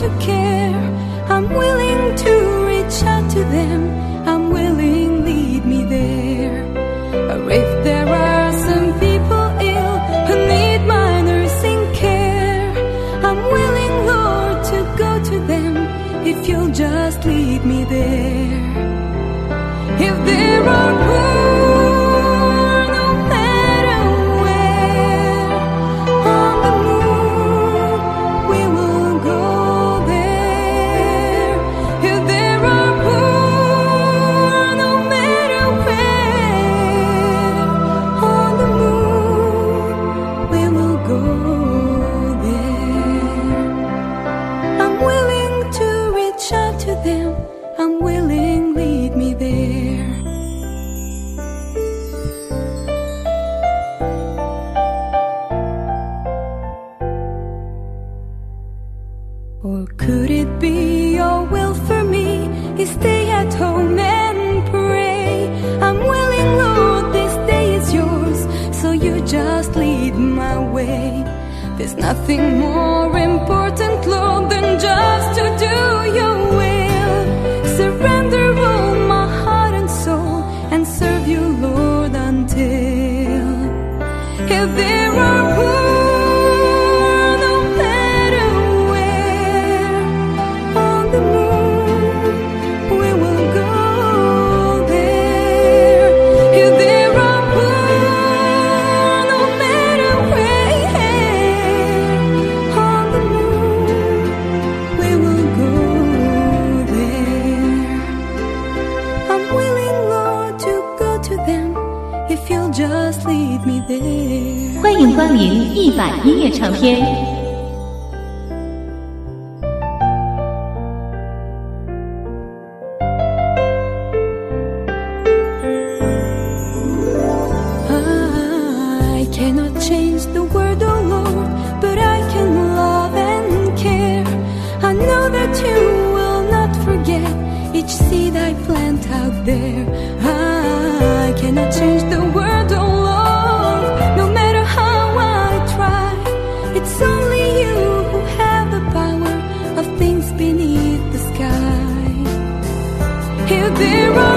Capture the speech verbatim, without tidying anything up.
to care. I'm willing to reach out to them. I'm willing, lead me there. Or if there are some people ill who need my nursing care, I'm willing, Lord, to go to them if you'll just lead me there. If there are poor, no matter where, on the moon we will go there. If there are poor, no matter where, on the moon we will go there. I'm willing to reach out to them. I'm willing, lead me there. Or could it be your will for me is stay at home and pray? I'm willing, Lord, this day is yours, so you just lead my way. There's nothing more important, Lord, than just to do your will. Surrender all my heart and soul and serve you, Lord, until if there are poor, no matter where, on the moon we will go there. If there are poor, no matter where, on the moon we will go there. I'm willing, Lord, to go to them if you'll just lead me there. 欢迎光临一百音乐唱片。 I cannot change the world, oh Lord, but I can love and care. I know that you will not forget each seed I plant out there. I cannot change the world, oh Lord, no matter how I try. It's only you who have the power of things beneath the sky. If there are